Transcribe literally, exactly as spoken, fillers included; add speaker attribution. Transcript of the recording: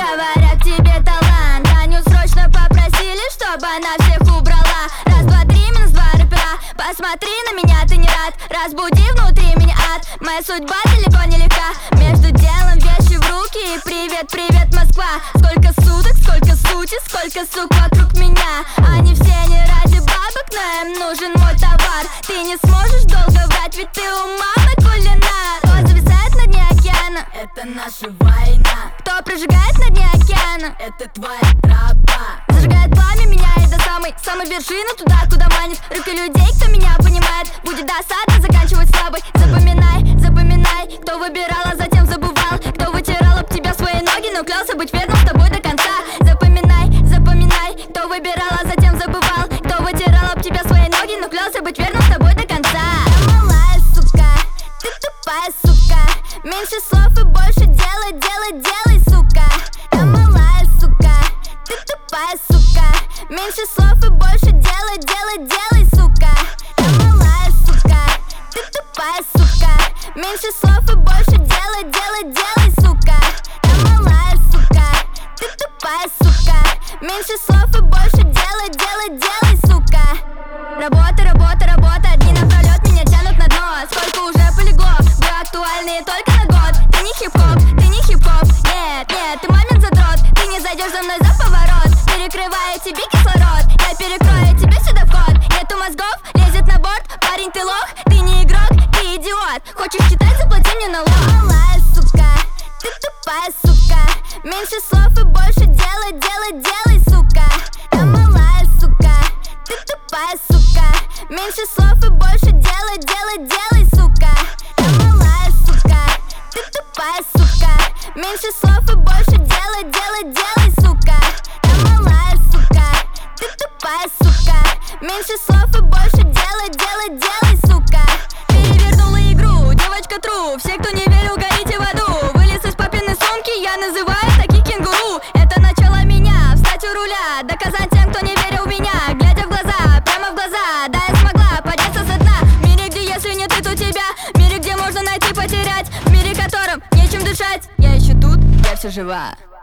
Speaker 1: говорят, к тебе талант. Таню срочно попросили, чтобы она всех убрала. Раз, два, три, минус два рэпера. Посмотри на меня, ты не рад. Разбуди внутри меня ад. Моя судьба далеко не легка. Между делом вещи в руки. И привет, привет, Москва. Сколько суток, сколько сути, сколько сук вокруг меня. Они все не ради бабок, но им нужен мой товар. Ты не сможешь долго врать, ведь ты у мамы кулинар. Кто зависает на дне океана?
Speaker 2: Это наша война.
Speaker 1: Кто прожигает на дне океана?
Speaker 2: Это твоя тропа.
Speaker 1: Зажигает пламя, меняет до самой, самой вершины, туда, куда манит руки людей, кто меня понимает. Будет досадно заканчивать слабой. Запоминай, запоминай, кто выбирал, а затем забывал. Кто вытирал об тебя свои ноги, но клялся быть верным с тобой до конца. Запоминай, запоминай, кто выбирал, а затем забывал. Кто вытирал об тебя свои ноги, но клялся быть верным с тобой до конца. Я малая сука, ты тупая сука. Меньше слов и больше дела, делай, делай, сука. Я малая сука, ты тупая сука. Меньше слов и больше дела, делай, делай, сука. Я малая сука, ты тупая сука. Меньше слов и больше дела, делай, делай, сука. Я малая сука, ты тупая сука. Меньше слов и больше дела, делай, делай, сука. Работа, работа, работа, дни напролет меня тянут на дно. Сколько уже полегло, вы актуальны только на год. Ты не хип-хоп, ты не хип-хоп, нет, нет, ты мамин задрот. Ты не зайдешь за мной за поворот, перекрывая тебе кислород. Я перекрою тебе сюда вход, нету мозгов, лезет на борт. Парень, ты лох, ты не игрок, ты идиот. Хочешь читать, заплати мне налог. Малая сука, ты тупая сука. Меньше слов и больше дела, делай, делай, сука. Я малая сука, ты тупая сука. Меньше слов и больше дела, делай, делай, сука. Я малая сука, ты тупая сука. Меньше слов и больше дела, делай, делай, сука. Я малая сука, ты тупая сука. Меньше слов и больше дела, делай, делай, сука. Перевернула игру, девочка тру. Все, кто не верил, горите в аду. Вылез из папиной сумки, я называю таки кенгуру. Это начало меня, встать у руля. Доказать тем, кто не верил в меня. Глядя в глаза, прямо в глаза. Да, я смогла подняться со дна. В мире, где если нет, то тебя. В мире, где можно найти, потерять. В мире, которым нечем дышать. Я еще тут, я все жива.